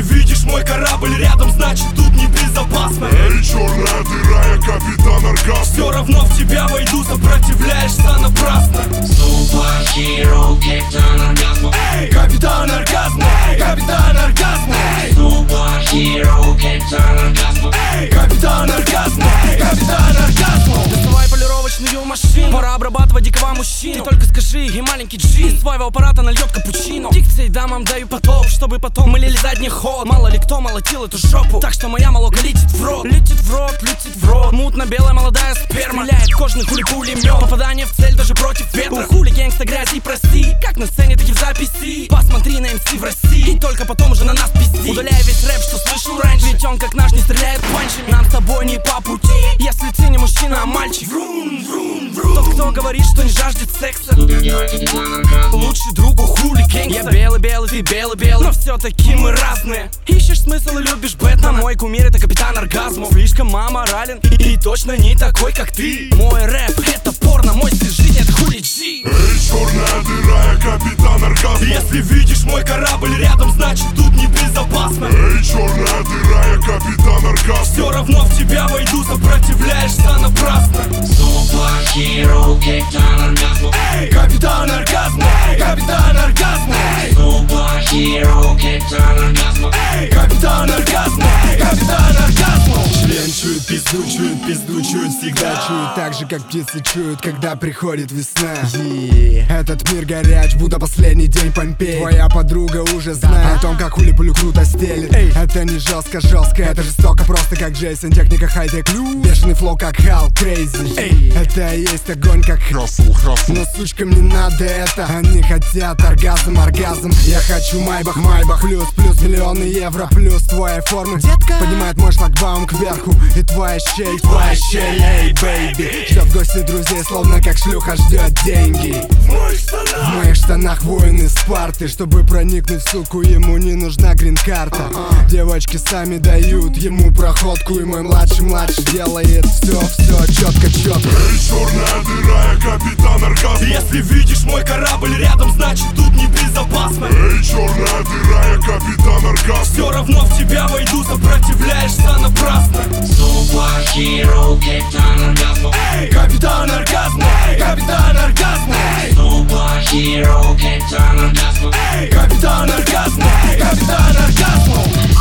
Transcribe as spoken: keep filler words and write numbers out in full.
видишь мой корабль рядом, значит тут небезопасно. Эй, черная дыра, я капитан Оргазм. Все равно в тебя войду, сопротивляешься напрасно. Superhero, капитан Оргазм. Эй, капитан Оргазм, эй, капитан Оргазм, эй. Superhero, капитан Оргазм. Эй, капитан Оргазм, эй, капитан Оргазм. Доставай полировочную машину, пора обрабатывать дикого мужчину. Ты только скажи, и маленький джин из своего аппарата нальет капучино. Дикцией дамам даю потоп, чтобы потом мы лили задний ход. Мало ли кто молотил эту жопу, так что моя молока летит в рот. Летит в рот, летит в рот. Мутно-белая молодая сперма стреляет кожный хули пулемет. Попадание в цель даже против ветра. У хули гангста грязи, прости, как на сцене, так и в записи. Посмотри на эм си в России, и только потом уже на нас пизди. Удаляй весь рэп, что слышу раньше, ведь он как наш не стреляет панчами. Нам с тобой не по пути, если ты не мужчина, а мальчик. Врун, врун, врун. Тот, кто говорит, что не жаждет секса, Супергерой, капитан Оргазм. лучший друг у хули гангста. Я белый-белый, ты белый-белый, но все-таки мы разные. Ищешь смысл и любишь Бэтмена. Мой кумир — это капитан Оргазм. Слишком аморален и, и точно не такой, как ты. Мой рэп — это порно, мой стиль жизни — это хули G. Эй, черная дыра, я капитан Оргазм. Если видишь мой корабль рядом, значит тут небезопасно. Эй, черная дыра, я капитан Оргазм. Все равно в тебя войду, сопротивляешься напрасно. Superhero, капитан Оргазм. Эй, капитан Оргазм, эй, капитан Оргазм, эй. Superhero, капитан Оргазм. Эй, капитан Оргазм, эй, капитан Оргазм. Член чует пизду, чует пизду, чует всегда. Чует так же, как птицы чуют, когда приходит весна. И этот мир горяч, будто последний день Помпей. Твоя подруга уже знает о том, как хули пулю круто стелит. Эй, это не жестко-жестко, это жестоко, просто как Джейсон. Техника хай-тек, бешеный флоу, как Халк, крейзи. Эй, это и есть огонь, как Хасл, хасл. но сучкам не надо это. Они хотят оргазм, оргазм. Я хочу майбах, майбах. Плюс, плюс миллионы евро. Плюс твоя форма, детка, поднимает мой шлагбаум кверху. И твоя щель, твоя щель. Эй, бэйби, ждет гости друзей, словно как шлюха ждет деньги. В моих штанах, В моих штанах воин из Спарты. Чтобы проникнуть в суку, ему не нужна грин-карта. Девочки сами дают ему проходку. И мой младший-младший делает все, все четко, четко. Эй, черная дыра, я капитан Оргазм. если видишь мой корабль рядом, значит тут небезопасно. Эй, черная дыра, я капитан Оргазм. Все равно в тебя войду, сопротивляешься напрасно. Superhero, капитан Оргазм. Эй, капитан Оргазм, эй, капитан Оргазм, эй. Superhero, капитан Оргазм. Эй, капитан Оргазм, эй, капитан Оргазм.